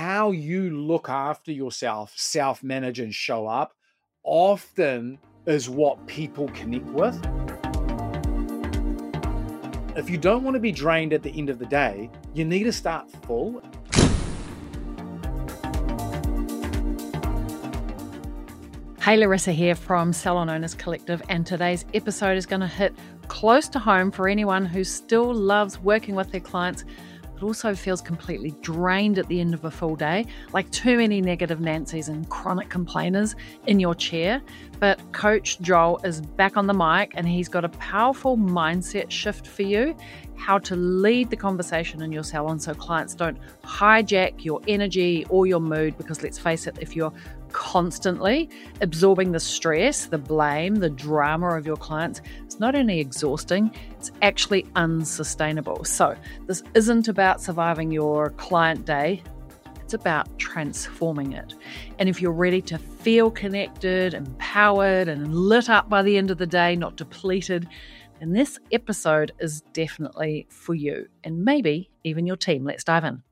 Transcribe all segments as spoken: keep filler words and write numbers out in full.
how you look after yourself, self-manage and show up often is what people connect with. If you don't want to be drained at the end of the day, you need to start full. Hey, Larissa here from Salon Owners Collective, and today's episode is going to hit close to home for anyone who still loves working with their clients, but also feels completely drained at the end of a full day, like too many negative Nancys and chronic complainers in your chair. But Coach Joel is back on the mic, and he's got a powerful mindset shift for you, how to lead the conversation in your salon so clients don't hijack your energy or your mood, because let's face it, if you're constantly absorbing the stress, the blame, the drama of your clients, it's not only exhausting, it's actually unsustainable. So this isn't about surviving your client day, it's about transforming it. And if you're ready to feel connected, empowered, and lit up by the end of the day, not depleted, then this episode is definitely for you, and maybe even your team. Let's dive in.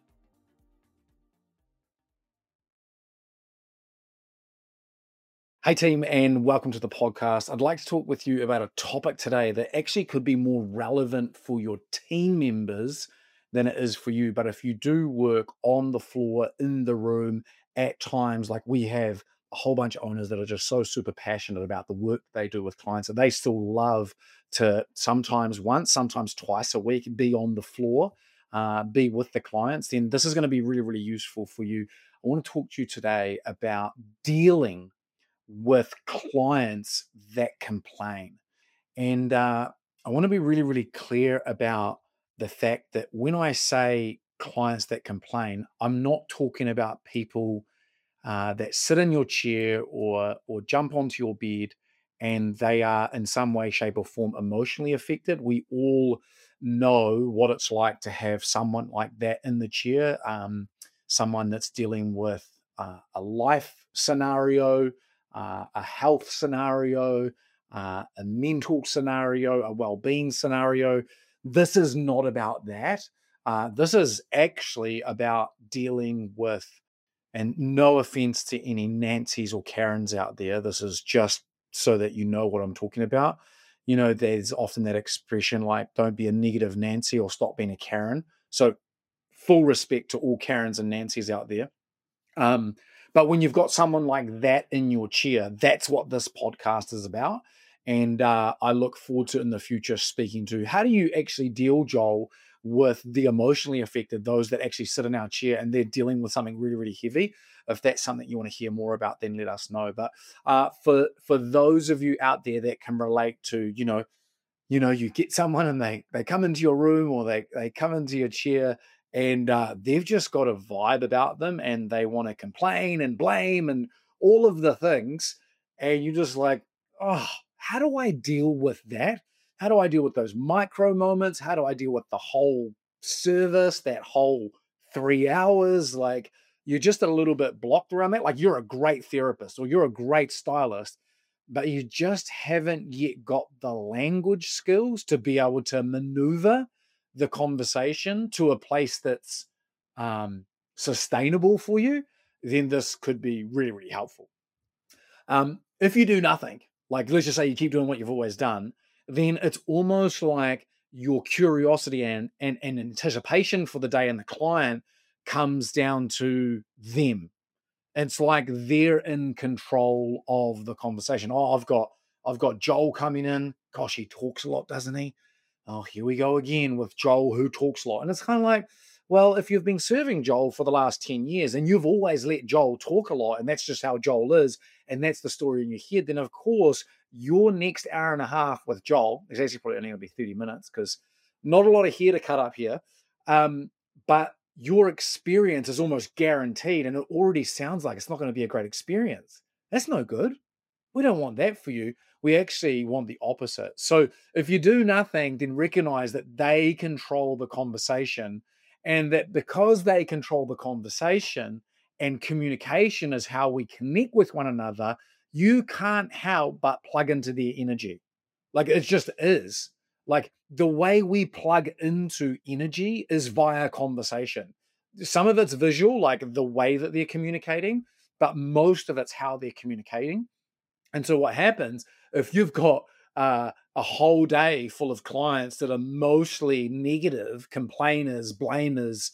Hey team, and welcome to the podcast. I'd like to talk with you about a topic today that actually could be more relevant for your team members than it is for you. But if you do work on the floor, in the room, at times, like we have a whole bunch of owners that are just so super passionate about the work they do with clients, and they still love to sometimes once, sometimes twice a week be on the floor, uh, be with the clients, then this is going to be really, really useful for you. I want to talk to you today about dealing with clients that complain. And uh, I want to be really, really clear about the fact that when I say clients that complain, I'm not talking about people uh, that sit in your chair or or jump onto your bed and they are in some way, shape, or form emotionally affected. We all know what it's like to have someone like that in the chair, um, someone that's dealing with uh, a life scenario, uh, a health scenario, uh, a mental scenario, a well-being scenario. This is not about that. Uh, this is actually about dealing with, and no offense to any Nancys or Karens out there, this is just so that you know what I'm talking about. You know, there's often that expression like, don't be a negative Nancy or stop being a Karen. So full respect to all Karens and Nancys out there. Um, but when you've got someone like that in your chair, that's what this podcast is about. And uh, I look forward to in the future speaking to how do you actually deal, Joel, with the emotionally affected, those that actually sit in our chair and they're dealing with something really, really heavy. If that's something you want to hear more about, then let us know. But uh, for for those of you out there that can relate to, you know, you know, you get someone and they they come into your room or they they come into your chair and uh, they've just got a vibe about them and they want to complain and blame and all of the things. And you're just like, oh, how do I deal with that? How do I deal with those micro moments? How do I deal with the whole service, that whole three hours? Like, you're just a little bit blocked around that. Like, you're a great therapist or you're a great stylist, but you just haven't yet got the language skills to be able to maneuver the conversation to a place that's um, sustainable for you, then this could be really, really helpful. Um, if you do nothing, like let's just say you keep doing what you've always done, then it's almost like your curiosity and, and, and anticipation for the day and the client comes down to them. It's like they're in control of the conversation. Oh, I've got I've got Joel coming in. Gosh, he talks a lot, doesn't he? Oh, here we go again with Joel who talks a lot. And it's kind of like, well, if you've been serving Joel for the last ten years and you've always let Joel talk a lot, and that's just how Joel is, and that's the story in your head, then of course your next hour and a half with Joel is actually probably only going to be thirty minutes because not a lot of hair to cut up here. Um, but your experience is almost guaranteed, and it already sounds like it's not going to be a great experience. That's no good. We don't want that for you. We actually want the opposite. So if you do nothing, then recognize that they control the conversation, and that because they control the conversation and communication is how we connect with one another, you can't help but plug into their energy. Like, it just is. Like, the way we plug into energy is via conversation. some of it's visual, like the way that they're communicating, but most of it's how they're communicating. And so what happens if you've got uh, a whole day full of clients that are mostly negative, complainers, blamers,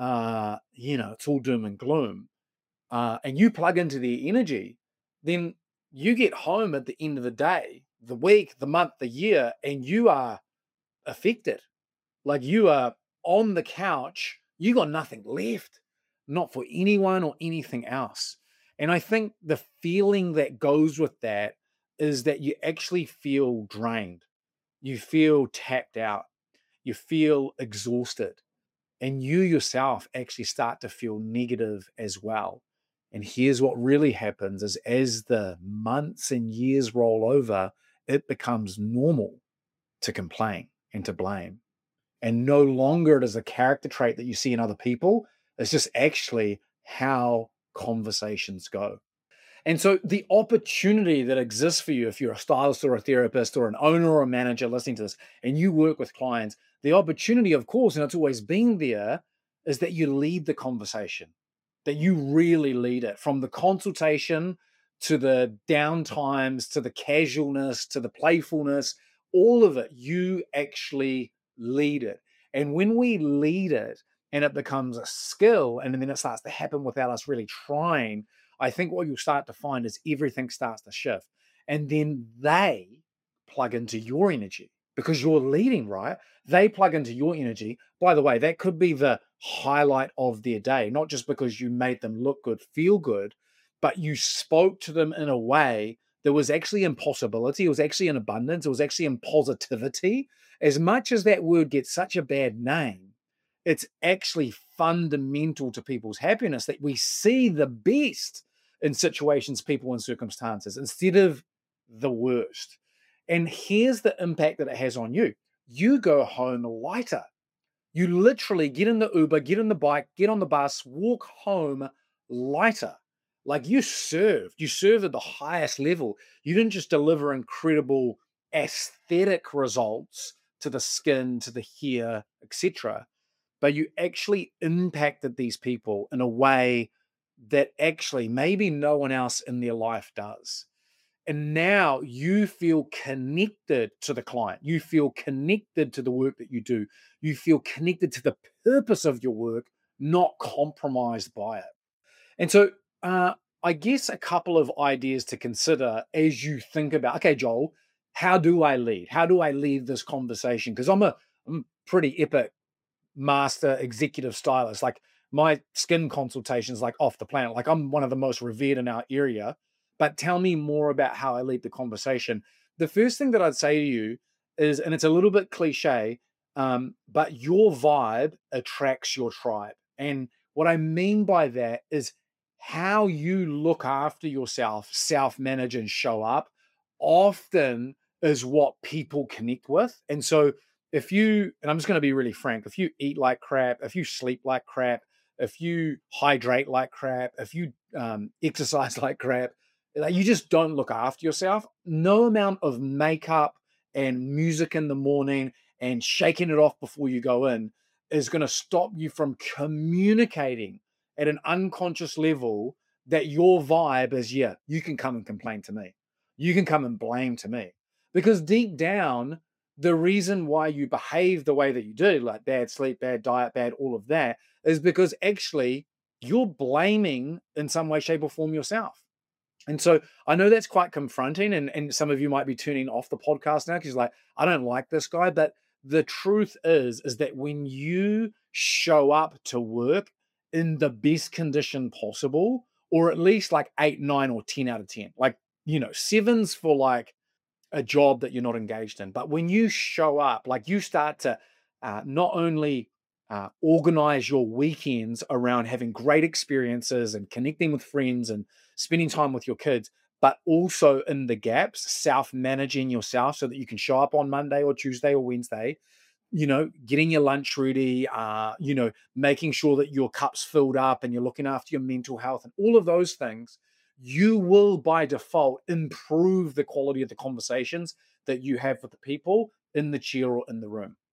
uh, you know, it's all doom and gloom, uh, and you plug into their energy, then you get home at the end of the day, the week, the month, the year, and you are affected. Like you are on the couch, you got nothing left, not for anyone or anything else. And I think the feeling that goes with that is that you actually feel drained. You feel tapped out. You feel exhausted. And you yourself actually start to feel negative as well. And here's what really happens is as the months and years roll over, it becomes normal to complain and to blame. And no longer it is a character trait that you see in other people. It's just actually how conversations go. And so the opportunity that exists for you, if you're a stylist or a therapist or an owner or a manager listening to this, and you work with clients, the opportunity, of course, and it's always been there, is that you lead the conversation, that you really lead it from the consultation to the downtimes, to the casualness, to the playfulness, all of it, you actually lead it. And when we lead it and it becomes a skill and then it starts to happen without us really trying, I think what you'll start to find is everything starts to shift. And then they plug into your energy because you're leading, right? They plug into your energy. By the way, that could be the highlight of their day, not just because you made them look good, feel good, but you spoke to them in a way that was actually in possibility. It was actually in abundance. It was actually in positivity. As much as that word gets such a bad name, it's actually fundamental to people's happiness that we see the best in situations, people, and circumstances instead of the worst. And here's the impact that it has on you. You go home lighter. You literally get in the Uber, get in the bike, get on the bus, walk home lighter. Like you served, you served at the highest level. You didn't just deliver incredible aesthetic results to the skin, to the hair, et cetera, but you actually impacted these people in a way that actually maybe no one else in their life does. And now you feel connected to the client. You feel connected to the work that you do. You feel connected to the purpose of your work, not compromised by it. And so uh, I guess a couple of ideas to consider as you think about, okay, Joel, how do I lead? How do I lead this conversation? Because I'm a I'm pretty epic master executive stylist. Like my skin consultations like off the planet. Like I'm one of the most revered in our area. But tell me more about how I lead the conversation. The first thing that I'd say to you is, and it's a little bit cliche, um, but your vibe attracts your tribe. And what I mean by that is how you look after yourself, self-manage and show up often is what people connect with. And so if you, and I'm just going to be really frank, if you eat like crap, if you sleep like crap, if you hydrate like crap, if you um, exercise like crap, like you just don't look after yourself, no amount of makeup and music in the morning and shaking it off before you go in is going to stop you from communicating at an unconscious level that your vibe is, yeah, you can come and complain to me. You can come and blame to me. Because deep down, the reason why you behave the way that you do, like bad sleep, bad diet, bad all of that, is because actually you're blaming in some way, shape, or form yourself. And so I know that's quite confronting, and, and some of you might be tuning off the podcast now because like, I don't like this guy. But the truth is, is that when you show up to work in the best condition possible, or at least like eight, nine, or ten out of ten, like, you know, sevens for like a job that you're not engaged in. But when you show up, like you start to uh, not only uh, organize your weekends around having great experiences and connecting with friends and spending time with your kids, but also in the gaps, self-managing yourself so that you can show up on Monday or Tuesday or Wednesday, you know, getting your lunch ready, uh, you know, making sure that your cup's filled up and you're looking after your mental health and all of those things, you will by default improve the quality of the conversations that you have with the people in the chair or in the room.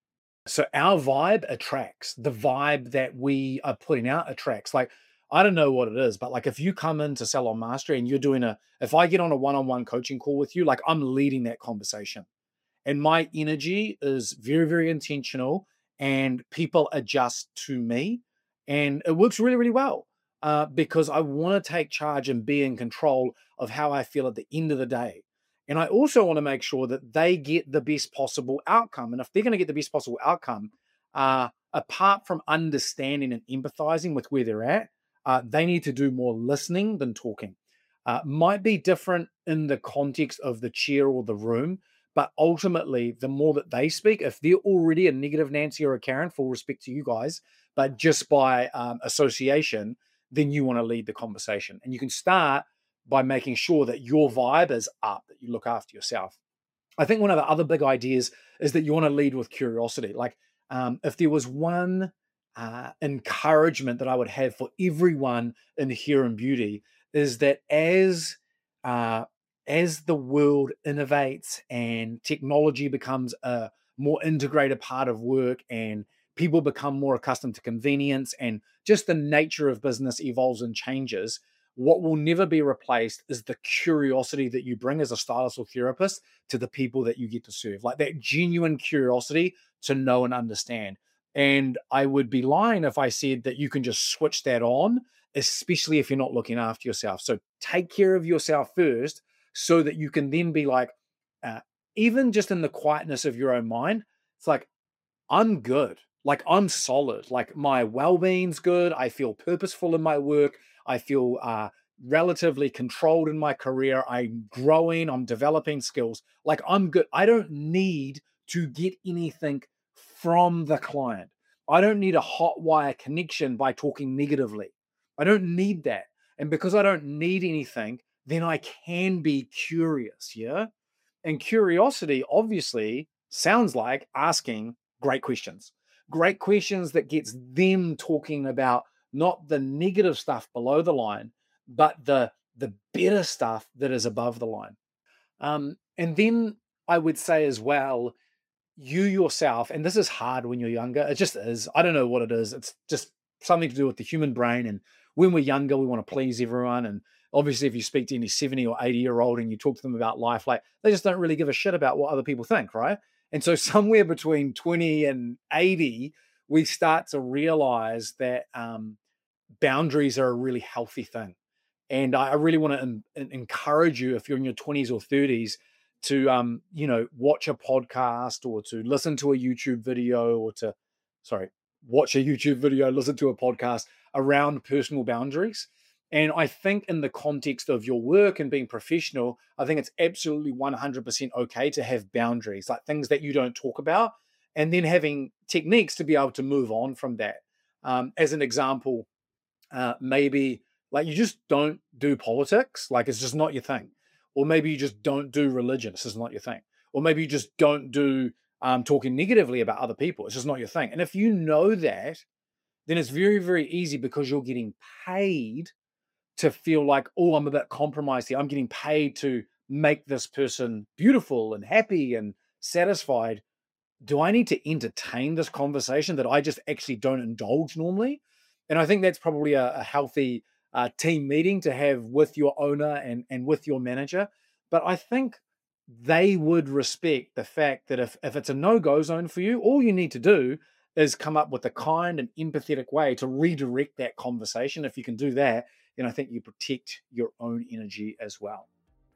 So our vibe attracts. The vibe that we are putting out attracts. Like, I don't know what it is, but like if you come into Salon Mastery and you're doing a, if I get on a one-on-one coaching call with you, like I'm leading that conversation. And my energy is very, very intentional, and people adjust to me. And it works really, really well uh, because I want to take charge and be in control of how I feel at the end of the day. And I also want to make sure that they get the best possible outcome. And if they're going to get the best possible outcome, uh, apart from understanding and empathizing with where they're at, uh, they need to do more listening than talking. Uh, might be different in the context of the chair or the room, but ultimately, the more that they speak, if they're already a negative Nancy or a Karen, full respect to you guys, but just by um, association, then you want to lead the conversation. And you can start by making sure that your vibe is up, that you look after yourself. I think one of the other big ideas is that you want to lead with curiosity. Like um, if there was one uh, encouragement that I would have for everyone in Hair and Beauty is that as uh, as the world innovates and technology becomes a more integrated part of work and people become more accustomed to convenience and just the nature of business evolves and changes, what will never be replaced is the curiosity that you bring as a stylist or therapist to the people that you get to serve, like that genuine curiosity to know and understand. And I would be lying if I said that you can just switch that on, especially if you're not looking after yourself. So take care of yourself first so that you can then be like, uh, even just in the quietness of your own mind, it's like, I'm good. Like I'm solid. Like my well-being's good. I feel purposeful in my work. I feel uh, relatively controlled in my career. I'm growing. I'm developing skills. Like I'm good. I don't need to get anything from the client. I don't need a hot wire connection by talking negatively. I don't need that. And because I don't need anything, then I can be curious. Yeah. And curiosity obviously sounds like asking great questions, great questions that gets them talking about not the negative stuff below the line, but the, the better stuff that is above the line. Um, and then I would say as well, you yourself, and this is hard when you're younger, it just is. I don't know what it is. It's just something to do with the human brain. And when we're younger, we want to please everyone. And obviously, if you speak to any seventy or eighty year old and you talk to them about life, like they just don't really give a shit about what other people think, right? And so somewhere between twenty and eighty, we start to realize that um, boundaries are a really healthy thing. And I really want to en- encourage you, if you're in your twenties or thirties, to um, you know, watch a podcast or to listen to a YouTube video or to, sorry, watch a YouTube video, listen to a podcast around personal boundaries. And I think in the context of your work and being professional, I think it's absolutely one hundred percent okay to have boundaries, like things that you don't talk about, and then having techniques to be able to move on from that. Um, as an example, uh, maybe like you just don't do politics, like it's just not your thing. Or maybe you just don't do religion, it's just not your thing. Or maybe you just don't do um, talking negatively about other people, it's just not your thing. And if you know that, then it's very, very easy because you're getting paid to feel like, oh, I'm a bit compromised here. I'm getting paid to make this person beautiful and happy and satisfied. Do I need to entertain this conversation that I just actually don't indulge normally? And I think that's probably a, a healthy uh, team meeting to have with your owner and, and with your manager. But I think they would respect the fact that if, if it's a no-go zone for you, all you need to do is come up with a kind and empathetic way to redirect that conversation. If you can do that, then I think you protect your own energy as well.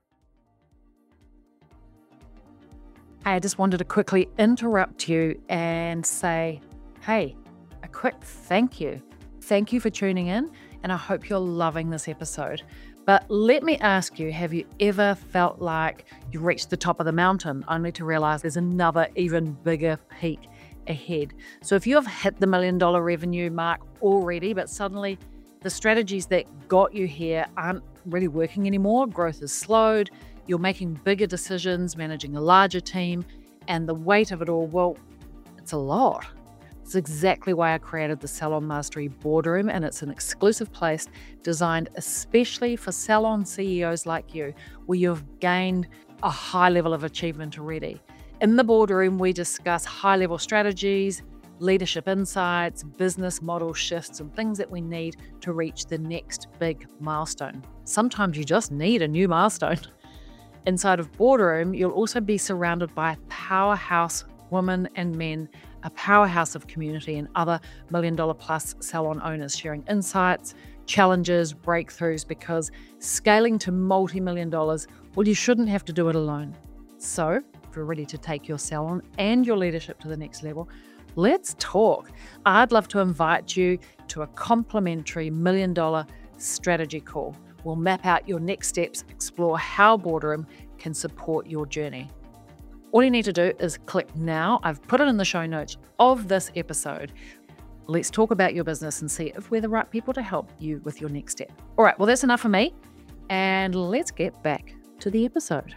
I just wanted to quickly interrupt you and say, hey, a quick thank you. Thank you for tuning in, and I hope you're loving this episode. But let me ask you, have you ever felt like you reached the top of the mountain only to realize there's another even bigger peak ahead? So if you have hit the million dollar revenue mark already, but suddenly the strategies that got you here aren't really working anymore, growth is slowed, you're making bigger decisions, managing a larger team, and the weight of it all, well, it's a lot. It's exactly why I created the Salon Mastery Boardroom, and it's an exclusive place designed especially for salon C E Os like you, where you've gained a high level of achievement already. In the boardroom, we discuss high-level strategies, leadership insights, business model shifts, and things that we need to reach the next big milestone. Sometimes you just need a new milestone. Inside of Boardroom, you'll also be surrounded by powerhouse women and men, a powerhouse of community and other million dollar plus salon owners sharing insights, challenges, breakthroughs, because scaling to multi-million dollars, well, you shouldn't have to do it alone. So if you're ready to take your salon and your leadership to the next level, let's talk. I'd love to invite you to a complimentary million dollar strategy call. We'll map out your next steps, explore how Boardroom can support your journey. All you need to do is click now. I've put it in the show notes of this episode. Let's talk about your business and see if we're the right people to help you with your next step. All right, well, that's enough for me. And let's get back to the episode.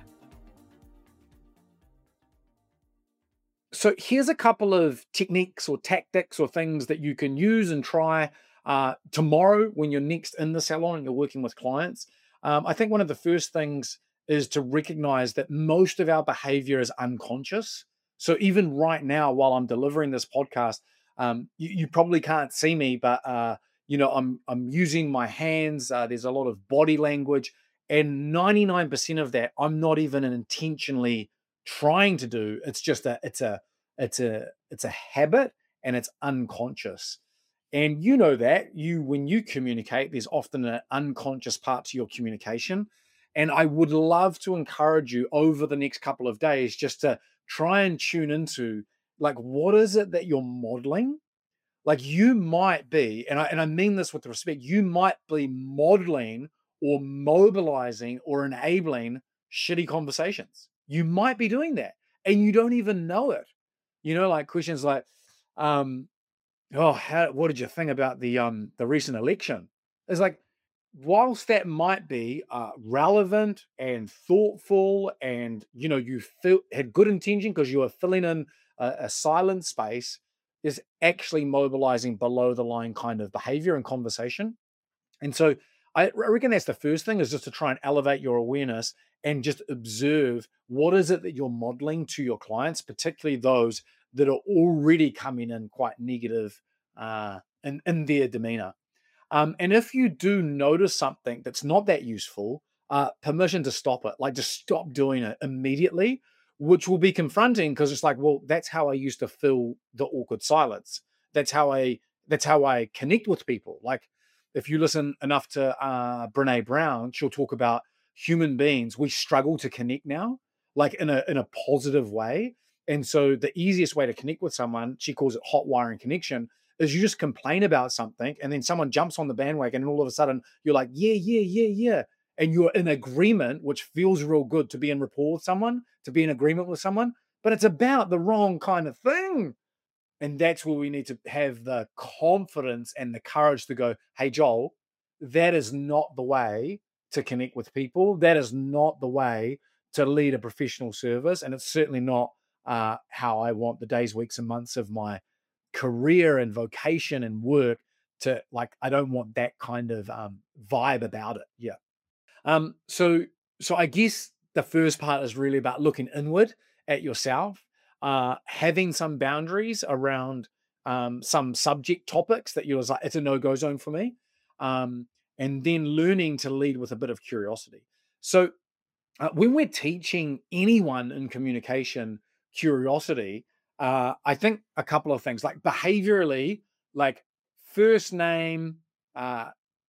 So here's a couple of techniques or tactics or things that you can use and try uh, tomorrow when you're next in the salon and you're working with clients. Um, I think one of the first things is to recognize that most of our behavior is unconscious. So even right now, while I'm delivering this podcast, um, you, you probably can't see me, but uh, you know, I'm I'm using my hands. Uh, there's a lot of body language, and ninety-nine percent of that I'm not even intentionally trying to do. It's just a it's a it's a it's a habit, and it's unconscious. And you know that you when you communicate, there's often an unconscious part to your communication. And I would love to encourage you over the next couple of days just to try and tune into, like, what is it that you're modeling? Like, you might be, and I and I mean this with respect, you might be modeling or mobilizing or enabling shitty conversations. You might be doing that and you don't even know it. You know, like questions like, um, oh, how, what did you think about the um the recent election? It's like, whilst that might be uh, relevant and thoughtful, and you know you feel, had good intention because you were filling in a, a silent space, is actually mobilizing below the line kind of behavior and conversation. And so I reckon that's the first thing, is just to try and elevate your awareness and just observe what is it that you're modeling to your clients, particularly those that are already coming in quite negative uh, in, in their demeanor. Um, and if you do notice something that's not that useful, uh, permission to stop it, like just stop doing it immediately, which will be confronting because it's like, well, that's how I used to fill the awkward silence. That's how I, that's how I connect with people. Like if you listen enough to uh, Brene Brown, she'll talk about human beings. We struggle to connect now, like in a, in a positive way. And so the easiest way to connect with someone, she calls it hot wiring connection, is you just complain about something and then someone jumps on the bandwagon and all of a sudden you're like, yeah, yeah, yeah, yeah. And you're in agreement, which feels real good to be in rapport with someone, to be in agreement with someone, but it's about the wrong kind of thing. And that's where we need to have the confidence and the courage to go, hey, Joel, that is not the way to connect with people. That is not the way to lead a professional service. And it's certainly not uh, how I want the days, weeks, and months of my career and vocation and work to, like, I don't want that kind of um, vibe about it. Yeah. Um, so, so I guess the first part is really about looking inward at yourself, uh, having some boundaries around um, some subject topics that you're like, it's a no-go zone for me. Um, and then learning to lead with a bit of curiosity. So uh, when we're teaching anyone in communication curiosity, uh, I think a couple of things, like behaviorally, like first name, uh,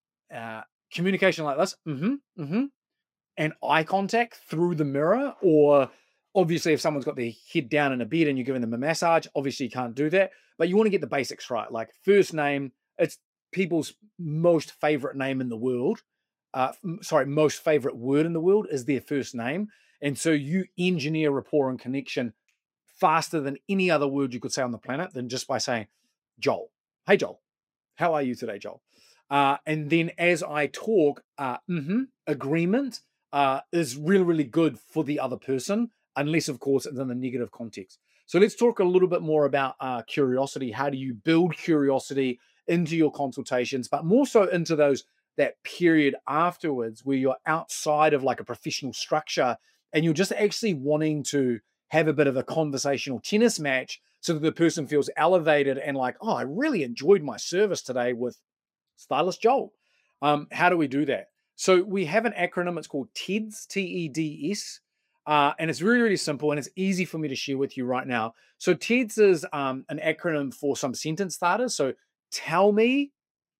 uh, communication like this, mm-hmm, mm-hmm, and eye contact through the mirror, or obviously if someone's got their head down in a bed and you're giving them a massage, obviously you can't do that, but you want to get the basics right. Like first name, it's people's most favorite name in the world. Uh, sorry, most favorite word in the world is their first name. And so you engineer rapport and connection faster than any other word you could say on the planet, than just by saying, Joel. Hey, Joel. How are you today, Joel? Uh, and then as I talk, uh, mm-hmm, agreement uh, is really, really good for the other person, unless, of course, it's in the negative context. So let's talk a little bit more about uh, curiosity. How do you build curiosity into your consultations, but more so into those that period afterwards where you're outside of like a professional structure and you're just actually wanting to have a bit of a conversational tennis match so that the person feels elevated and like, oh, I really enjoyed my service today with Stylist Joel. Um, how do we do that? So we have an acronym. It's called TEDS, T E D S. Uh, and it's really, really simple and it's easy for me to share with you right now. So TEDS is um, an acronym for some sentence starters. So tell me,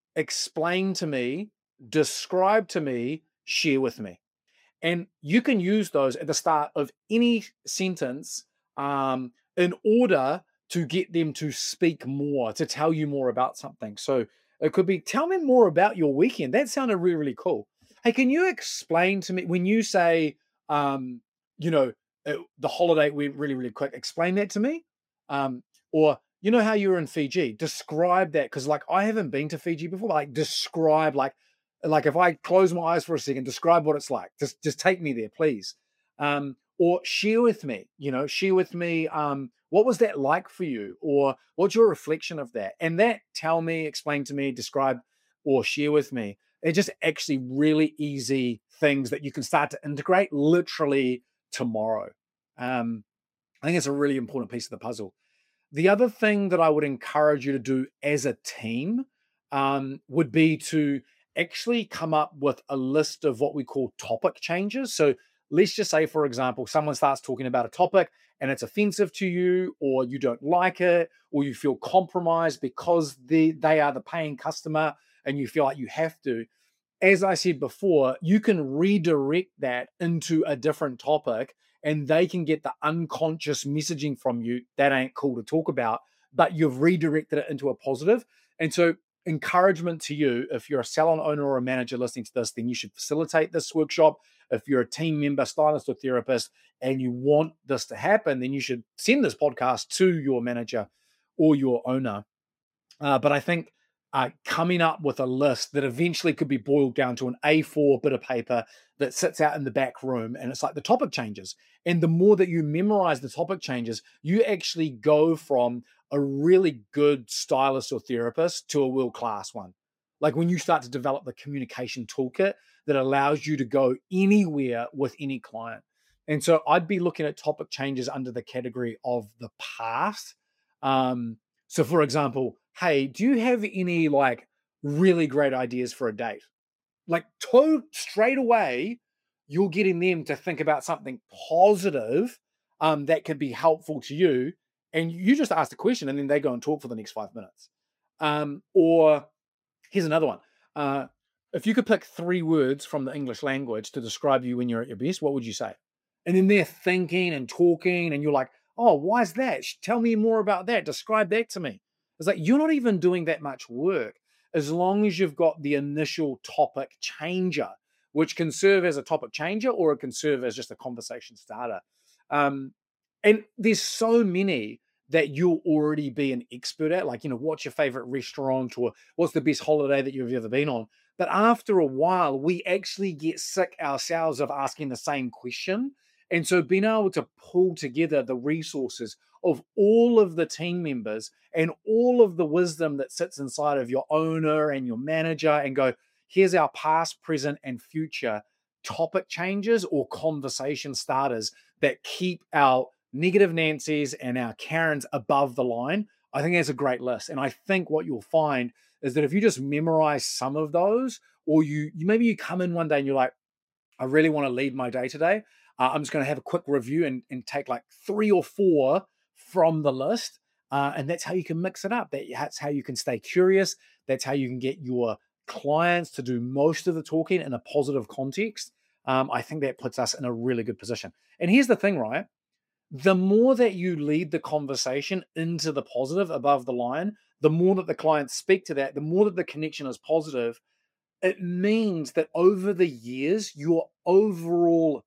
explain to me, describe to me, share with me. And you can use those at the start of any sentence um, in order to get them to speak more, to tell you more about something. So it could be, tell me more about your weekend. That sounded really, really cool. Hey, can you explain to me when you say, um, you know, uh, the holiday went really, really quick, explain that to me? Um, or, you know how you were in Fiji? Describe that. Because like, I haven't been to Fiji before, but like describe like, like if I close my eyes for a second, describe what it's like. Just, just take me there, please. Um, or share with me, you know, share with me, um, what was that like for you? Or what's your reflection of that? And that tell me, explain to me, describe, or share with me. They're just actually really easy things that you can start to integrate literally tomorrow. Um, I think it's a really important piece of the puzzle. The other thing that I would encourage you to do as a team um, would be to actually come up with a list of what we call topic changes. So let's just say, for example, someone starts talking about a topic and it's offensive to you, or you don't like it, or you feel compromised because they, they are the paying customer and you feel like you have to. As I said before, you can redirect that into a different topic and they can get the unconscious messaging from you that ain't cool to talk about, but you've redirected it into a positive. And so encouragement to you, if you're a salon owner or a manager listening to this, then you should facilitate this workshop. If you're a team member, stylist, or therapist, and you want this to happen, then you should send this podcast to your manager or your owner. Uh, but I think uh, coming up with a list that eventually could be boiled down to an A four bit of paper that sits out in the back room, and it's like the topic changes. And the more that you memorize the topic changes, you actually go from a really good stylist or therapist to a world-class one. Like when you start to develop the communication toolkit that allows you to go anywhere with any client. And so I'd be looking at topic changes under the category of the past. Um, so for example, hey, do you have any like really great ideas for a date? Like to straight away, you're getting them to think about something positive um, that could be helpful to you. And you just ask the question and then they go and talk for the next five minutes. Um, or here's another one. Uh, if you could pick three words from the English language to describe you when you're at your best, what would you say? And then they're thinking and talking and you're like, oh, why is that? Tell me more about that. Describe that to me. It's like, you're not even doing that much work as long as you've got the initial topic changer, which can serve as a topic changer or it can serve as just a conversation starter. Um, and there's so many that you'll already be an expert at, like, you know, what's your favorite restaurant or what's the best holiday that you've ever been on? But after a while, we actually get sick ourselves of asking the same question. And so being able to pull together the resources of all of the team members and all of the wisdom that sits inside of your owner and your manager and go, here's our past, present, and future topic changes or conversation starters that keep our negative Nancy's and our Karens above the line. I think that's a great list. And I think what you'll find is that if you just memorize some of those, or you, you maybe you come in one day and you're like, I really want to lead my day today. Uh, I'm just going to have a quick review and, and take like three or four from the list. Uh, and that's how you can mix it up. That's how you can stay curious. That's how you can get your clients to do most of the talking in a positive context. Um, I think that puts us in a really good position. And here's the thing, right? The more that you lead the conversation into the positive above the line, the more that the clients speak to that, the more that the connection is positive, it means that over the years, your overall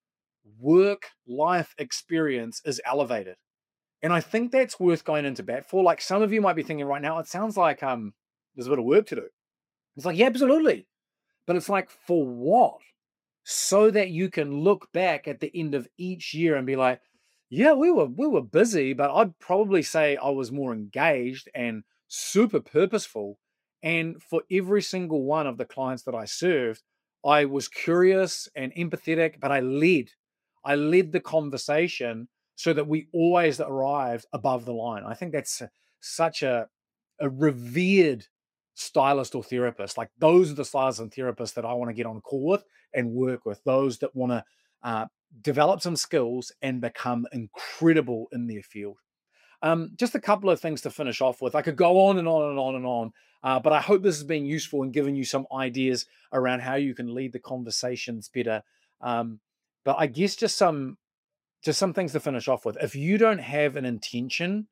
work-life experience is elevated. And I think that's worth going into bat for. Like some of you might be thinking right now, it sounds like um, there's a bit of work to do. It's like, yeah, absolutely. But it's like, for what? So that you can look back at the end of each year and be like, yeah, we were we were busy, but I'd probably say I was more engaged and super purposeful. And for every single one of the clients that I served, I was curious and empathetic, but I led. I led the conversation so that we always arrive above the line. I think that's a, such a, a revered stylist or therapist. Like those are the stylists and therapists that I want to get on call with and work with, those that want to uh, develop some skills and become incredible in their field. Um, just a couple of things to finish off with. I could go on and on and on and on, uh, but I hope this has been useful and given you some ideas around how you can lead the conversations better. Um, but I guess just some just some things to finish off with. If you don't have an intention,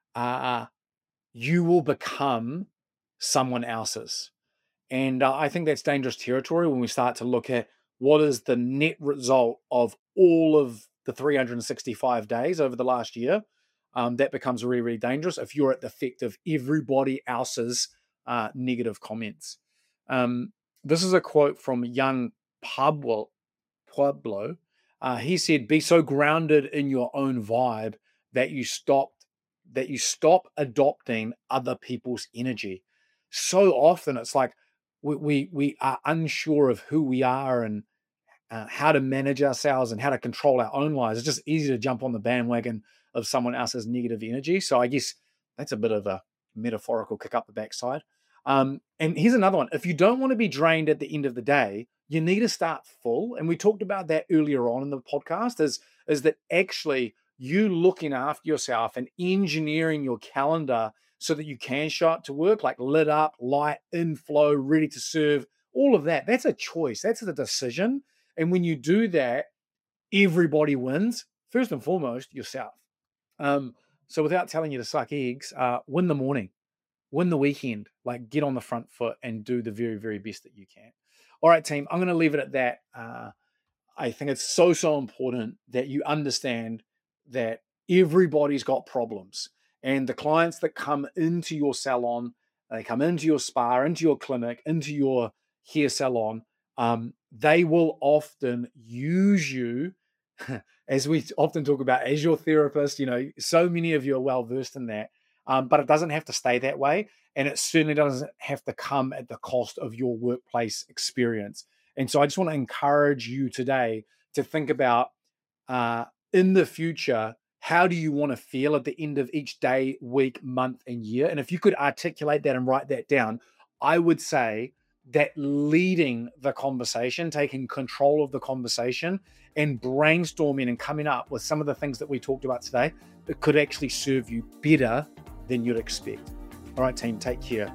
uh, you will become someone else's. And uh, I think that's dangerous territory when we start to look at what is the net result of all of the three hundred sixty-five days over the last year. Um, that becomes really, really dangerous if you're at the effect of everybody else's uh, negative comments. Um, this is a quote from young Pablo. Pueblo. Uh, he said, "Be so grounded in your own vibe that you stop that you stop adopting other people's energy." So often, it's like we we, we are unsure of who we are and uh, how to manage ourselves and how to control our own lives. It's just easy to jump on the bandwagon of someone else's negative energy. So I guess that's a bit of a metaphorical kick up the backside. Um, and here's another one. If you don't want to be drained at the end of the day, you need to start full. And we talked about that earlier on in the podcast, is, is that actually you looking after yourself and engineering your calendar so that you can show up to work, like lit up, light, inflow, ready to serve, all of that. That's a choice. That's a decision. And when you do that, everybody wins. First and foremost, yourself. Um, so without telling you to suck eggs, uh, win the morning, win the weekend, like get on the front foot and do the very, very best that you can. All right, team, I'm going to leave it at that. Uh, I think it's so, so important that you understand that everybody's got problems. And the clients that come into your salon, they come into your spa, into your clinic, into your hair salon, um, they will often use you, as we often talk about, as your therapist. You know, so many of you are well-versed in that, um, but it doesn't have to stay that way. And it certainly doesn't have to come at the cost of your workplace experience. And so I just want to encourage you today to think about, uh, in the future, how do you want to feel at the end of each day, week, month, and year? And if you could articulate that and write that down, I would say that leading the conversation, taking control of the conversation and brainstorming and coming up with some of the things that we talked about today, that could actually serve you better than you'd expect. All right, team, take care.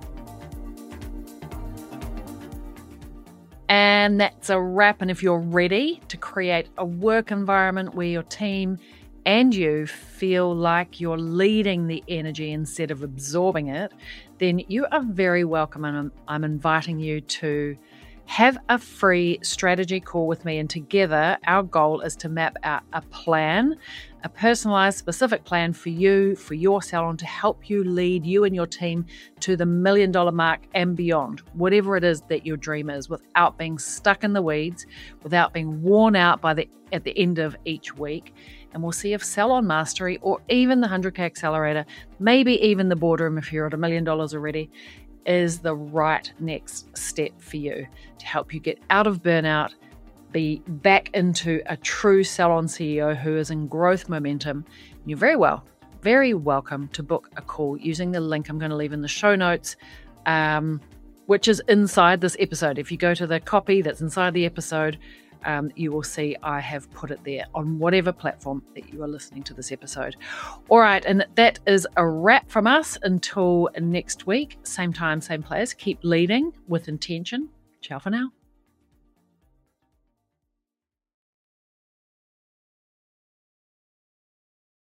And that's a wrap. And if you're ready to create a work environment where your team and you feel like you're leading the energy instead of absorbing it, then you are very welcome. And I'm, I'm inviting you to have a free strategy call with me. And together, our goal is to map out a plan, a personalized, specific plan for you, for your salon, to help you lead you and your team to the million dollar mark and beyond, whatever it is that your dream is, without being stuck in the weeds, without being worn out by the at the end of each week. And we'll see if Salon Mastery, or even the one hundred K Accelerator, maybe even the Boardroom if you're at a million dollars already, is the right next step for you to help you get out of burnout, be back into a true salon C E O who is in growth momentum. And you're very well, very welcome to book a call using the link I'm going to leave in the show notes, um, which is inside this episode. If you go to the copy that's inside the episode, Um, you will see I have put it there on whatever platform that you are listening to this episode. All right, and that is a wrap from us until next week. Same time, same place. Keep leading with intention. Ciao for now.